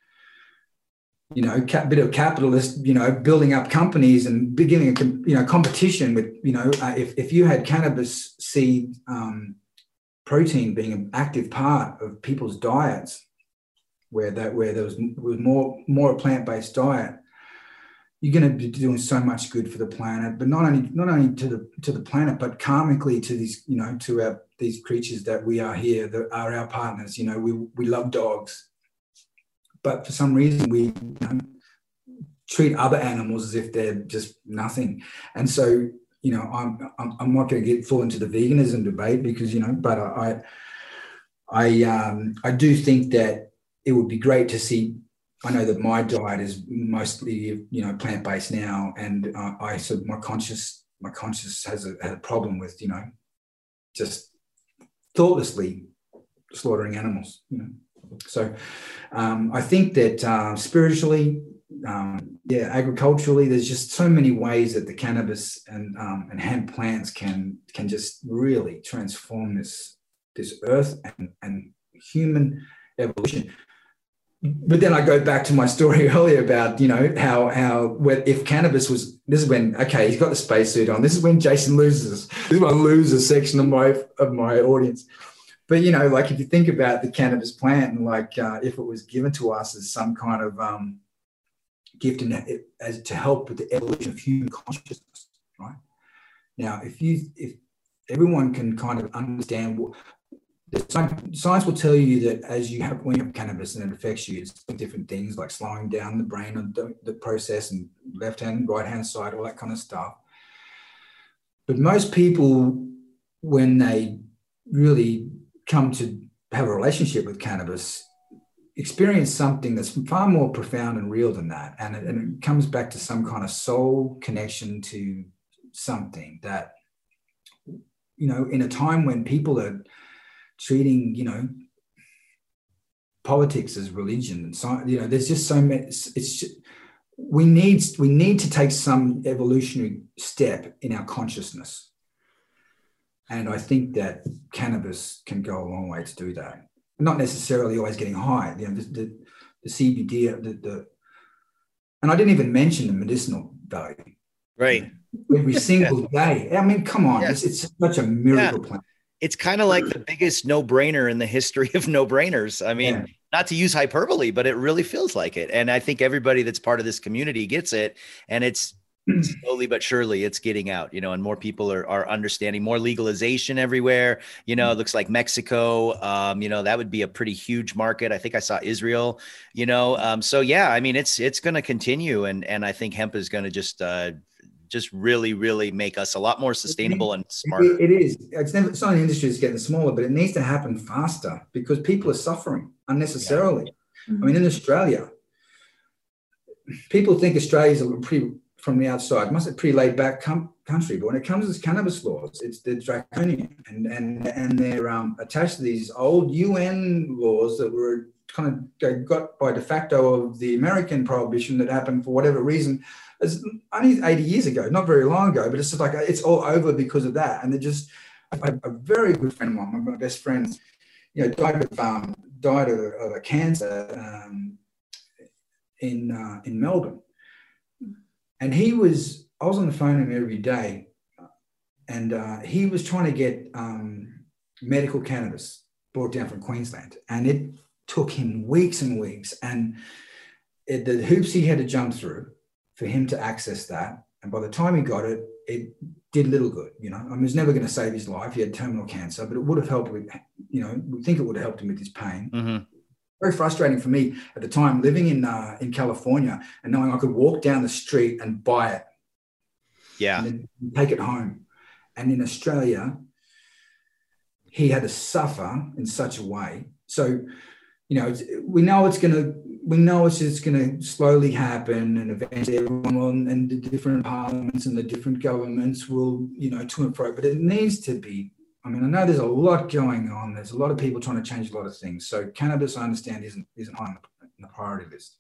you know, a bit of capitalist, you know, building up companies and beginning a, you know, competition with, you know, uh, if, if you had cannabis seed um, protein being an active part of people's diets, where that where there was, was more more a plant-based diet, you're going to be doing so much good for the planet. But not only not only to the to the planet, but karmically to these, you know, to our these creatures that we are here, that are our partners. You know, we we love dogs, but for some reason we, you know, treat other animals as if they're just nothing. And so, you know, I'm I'm, I'm not going to get full into the veganism debate because, you know, but I I um I do think that it would be great to see. I know that my diet is mostly, you know, plant-based now, and uh, I so my conscious my conscious has a, has a problem with, you know, just thoughtlessly slaughtering animals. You know, so um, I think that uh, spiritually, um, yeah, agriculturally, there's just so many ways that the cannabis and um, and hemp plants can can just really transform this this earth and and human evolution. But then I go back to my story earlier about, you know, how how if cannabis was, this is when, okay, he's got the spacesuit on. This is when Jason loses. This is when I lose a section of my of my audience. But, you know, like if you think about the cannabis plant and like uh, if it was given to us as some kind of um, gift in it, as to help with the evolution of human consciousness, right? Now, if you if everyone can kind of understand what, science will tell you that as you have, when you have cannabis and it affects you, it's different things like slowing down the brain and the, the process and left hand, right hand side, all that kind of stuff. But most people, when they really come to have a relationship with cannabis, experience something that's far more profound and real than that. And it, and it comes back to some kind of soul connection to something that, you know, in a time when people are treating, you know, politics as religion, and so, you know, there's just so many. It's, it's just, we need we need to take some evolutionary step in our consciousness, and I think that cannabis can go a long way to do that. Not necessarily always getting high. You know, the the, the C B D, the, the and I didn't even mention the medicinal value. Right. Every single yeah. day. I mean, come on, yes. it's, it's such a miracle yeah. plant. It's kind of like the biggest no-brainer in the history of no-brainers. I mean, yeah. not to use hyperbole, but it really feels like it. And I think everybody that's part of this community gets it. And it's slowly but surely it's getting out, you know, and more people are, are understanding, more legalization everywhere. You know, it looks like Mexico, um, you know, that would be a pretty huge market. I think I saw Israel, you know, um, so yeah, I mean, it's, it's going to continue. And, and I think hemp is going to just, uh, just really, really make us a lot more sustainable and smarter. It is. It's, never, it's not an industry that's getting smaller, but it needs to happen faster because people are suffering unnecessarily. Yeah. I mean, in Australia, people think Australia's a pretty, from the outside, must be a pretty laid back com- country, but when it comes to cannabis laws, it's the draconian, and and and they're um, attached to these old U N laws that were kind of got by de facto of the American prohibition that happened for whatever reason. It's only eighty years ago, not very long ago, but it's just like it's all over because of that. And they're just a, a very good friend of mine, one of my best friends, you know, died of um, died of, of a cancer um, in uh, in Melbourne, and he was. I was on the phone with him every day, and uh, he was trying to get um, medical cannabis brought down from Queensland, and it took him weeks and weeks, and it, the hoops he had to jump through for him to access that. And by the time he got it, it did little good. You know, I mean, it was never going to save his life. He had terminal cancer, but it would have helped with, you know, we think it would have helped him with his pain. Mm-hmm. Very frustrating for me at the time, living in uh, in California and knowing I could walk down the street and buy it. Yeah. And then take it home. And in Australia, he had to suffer in such a way. So, you know, it's, we know it's going to, we know it's just going to slowly happen, and eventually everyone will, and the different parliaments and the different governments will, you know, to and fro, but it needs to be, I mean, I know there's a lot going on. There's a lot of people trying to change a lot of things. So cannabis, I understand, isn't, isn't high on the priority list.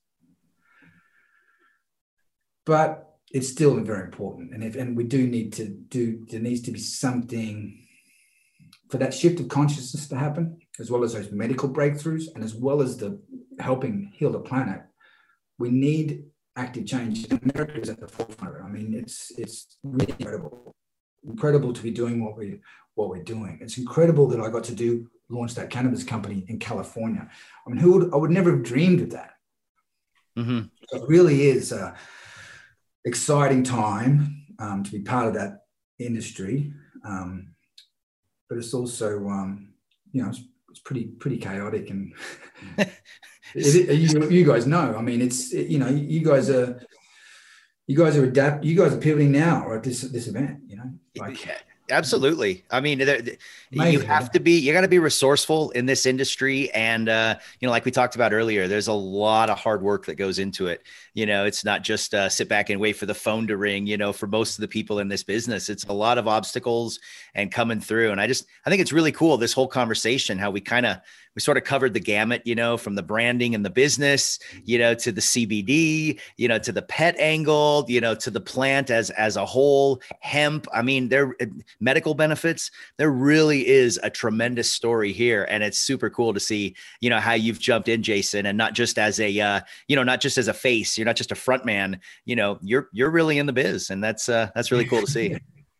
But it's still very important. And if, and we do need to do, there needs to be something for that shift of consciousness to happen, as well as those medical breakthroughs, and as well as the helping heal the planet. We need active change. America is at the forefront of it. I mean, it's it's really incredible, incredible to be doing what we what we're doing. It's incredible that I got to do launch that cannabis company in California. I mean, who would I would never have dreamed of that. Mm-hmm. So it really is a exciting time um, to be part of that industry. Um, but it's also, um, you know, it's, it's pretty, pretty chaotic, and it, it, you, you guys know, I mean, it's, it, you know, you guys are, you guys are adapt, you guys are pivoting now at this, this event, you know, like, yeah, absolutely. I mean, amazing, you have to be, you got to be resourceful in this industry. And, uh, you know, like we talked about earlier, there's a lot of hard work that goes into it. You know, it's not just uh, sit back and wait for the phone to ring, you know, for most of the people in this business. It's a lot of obstacles and coming through. And I just, I think it's really cool, this whole conversation, how we kind of, we sort of covered the gamut, you know, from the branding and the business, you know, to the C B D, you know, to the pet angle, you know, to the plant as, as a whole, hemp. I mean, there medical benefits, there really is a tremendous story here. And it's super cool to see, you know, how you've jumped in, Jason, and not just as a, uh, you know, not just as a face, you're not just a front man, you know, you're, you're really in the biz, and that's, uh, that's really cool to see.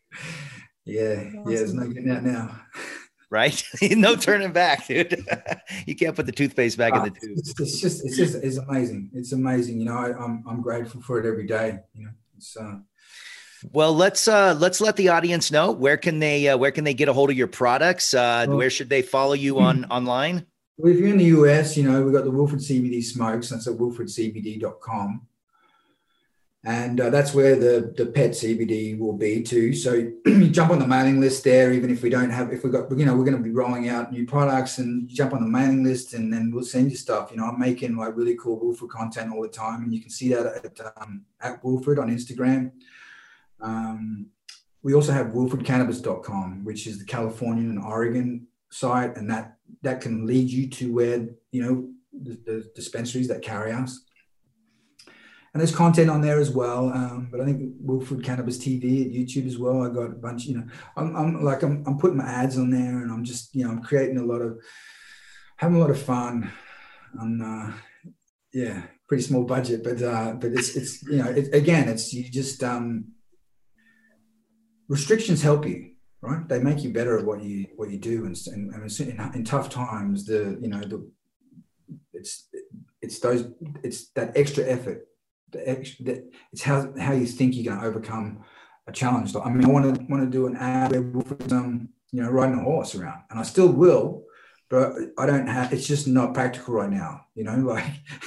Yeah. Awesome. Yeah. There's no getting out now. Right? No turning back, dude. You can't put the toothpaste back uh, in the tube. It's, it's just, it's just, it's amazing. It's amazing. You know, I, I'm, I'm grateful for it every day. You know, it's, uh, well, let's, uh, let's let the audience know, where can they, uh, where can they get a hold of your products? Uh, well, where should they follow you on online? Well, if you're in the U S, you know, we've got the Wilfred C B D Smokes. That's at wilfred c b d dot com. And uh, that's where the, the pet C B D will be too. So you jump on the mailing list there, even if we don't have, if we've got, you know, we're going to be rolling out new products, and you jump on the mailing list, and then we'll send you stuff. You know, I'm making like really cool Wilfred content all the time, and you can see that at, um, at Wilfred on Instagram. Um, we also have wilfred cannabis dot com, which is the California and Oregon site. And that, that can lead you to where, you know, the, the dispensaries that carry us. And there's content on there as well. Um, but I think Wilfred Cannabis T V at YouTube as well. I got a bunch, you know, I'm, I'm like, I'm, I'm putting my ads on there, and I'm just, you know, I'm creating a lot of, having a lot of fun. I'm, uh, yeah, pretty small budget, but, uh, but it's, it's, you know, it, again, it's, you just, um, restrictions help you, right? They make you better at what you, what you do. And, and, and in, in tough times, the, you know, the, it's, it's those, it's that extra effort. It's how how you think you're going to overcome a challenge. I mean, I want to want to do an ad where Wilfred's, um, you know, riding a horse around, and I still will, but I don't have. It's just not practical right now, you know. Like,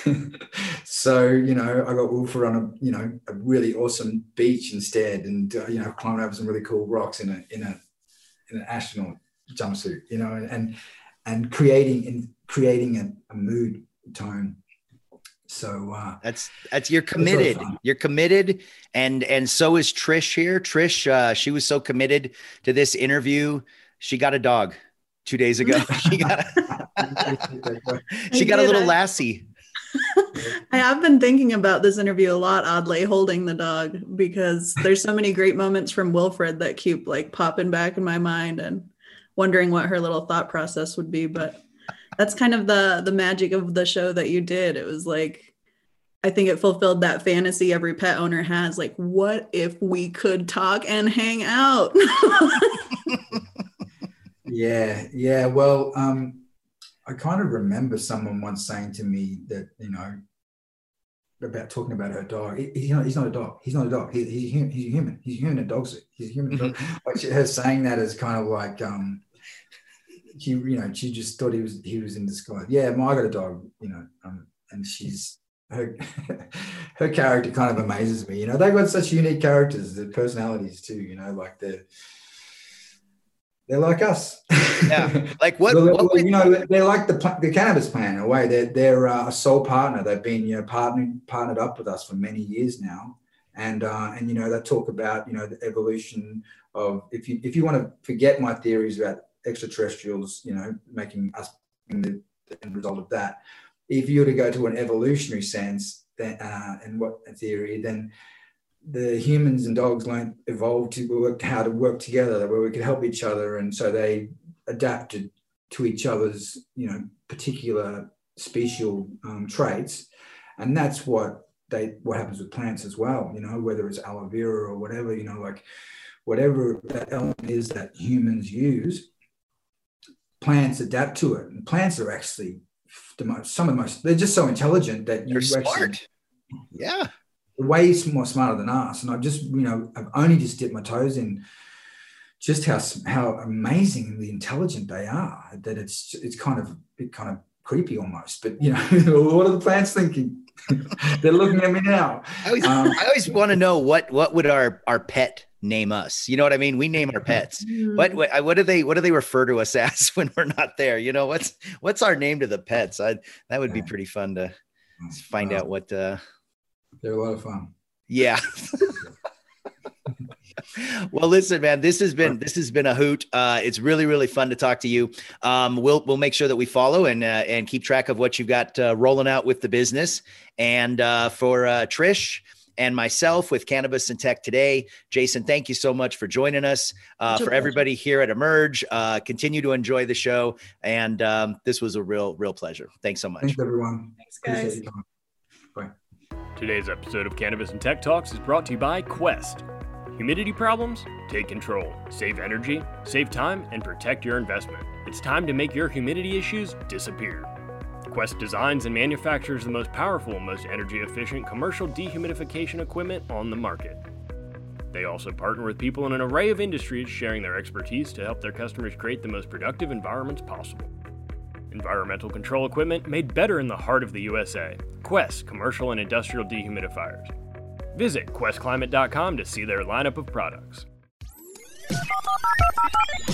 so you know, I got Wilfred on a you know a really awesome beach instead, and uh, you know, climbing over some really cool rocks in a in a in an astronaut jumpsuit, you know, and and creating and creating a, a mood tone. So uh, that's that's you're committed. You're committed, and and so is Trish here. Trish, uh, she was so committed to this interview. She got a dog two days ago. She got a, She got a little lassie. I have been thinking about this interview a lot, oddly, holding the dog, because there's so many great moments from Wilfred that keep like popping back in my mind and wondering what her little thought process would be. But that's kind of the the magic of the show that you did. It was like, I think it fulfilled that fantasy every pet owner has. Like, what if we could talk and hang out? yeah, yeah. Well, um, I kind of remember someone once saying to me that, you know, about talking about her dog. He, he's, not, he's not a dog. He's not a dog. He, he's, a, he's a human. He's a human in dog suit. He's a human. Dog. Like she, her saying that is kind of like, um, she, you know, she just thought he was he was in disguise. Yeah, well, I got a dog, you know, um, and she's her her character kind of amazes me. You know, they've got such unique characters, their personalities too. You know, like they're they're like us. Yeah, like what? well, what you know, they're like the the cannabis plant in a way. They're they're uh, a sole partner. They've been you know partnered partnered up with us for many years now, and uh, and you know they talk about you know the evolution of if you if you want to forget my theories about extraterrestrials, you know, making us the, the end result of that. If you were to go to an evolutionary sense, then uh, and what a theory, then the humans and dogs learned evolved to work how to work together, where we could help each other, and so they adapted to each other's, you know, particular special um, traits, and that's what they what happens with plants as well. You know, whether it's aloe vera or whatever, you know, like whatever that element is that humans use. Plants adapt to it, and plants are actually the most, some of the most. They're just so intelligent that They're you smart. Actually, yeah, way more smarter than us. And I've just, you know, I've only just dipped my toes in just how how amazingly intelligent they are. That it's it's kind of it kind of creepy almost. But you know, what are the plants thinking? They're looking at me now. I always, um, I always want to know what what would our our pet name us? You know what I mean? We name our pets. What what what do they what do they refer to us as when we're not there? You know, what's what's our name to the pets? I that would be pretty fun to find out what. Uh, They're a lot of fun. Yeah. Well, listen, man, this has been this has been a hoot. Uh, it's really, really fun to talk to you. Um, we'll we'll make sure that we follow and uh, and keep track of what you've got uh, rolling out with the business. And uh, for uh, Trish and myself with Cannabis and Tech Today, Jason, thank you so much for joining us. Uh, for everybody here at Emerge, uh, continue to enjoy the show. And um, this was a real, real pleasure. Thanks so much. Thanks, everyone. Thanks, guys. Appreciate you. Bye. Today's episode of Cannabis and Tech Talks is brought to you by Quest. Humidity problems? Take control. Save energy, save time, and protect your investment. It's time to make your humidity issues disappear. Quest designs and manufactures the most powerful and most energy-efficient commercial dehumidification equipment on the market. They also partner with people in an array of industries, sharing their expertise to help their customers create the most productive environments possible. Environmental control equipment made better in the heart of the U S A. Quest Commercial and Industrial Dehumidifiers. Visit quest climate dot com to see their lineup of products.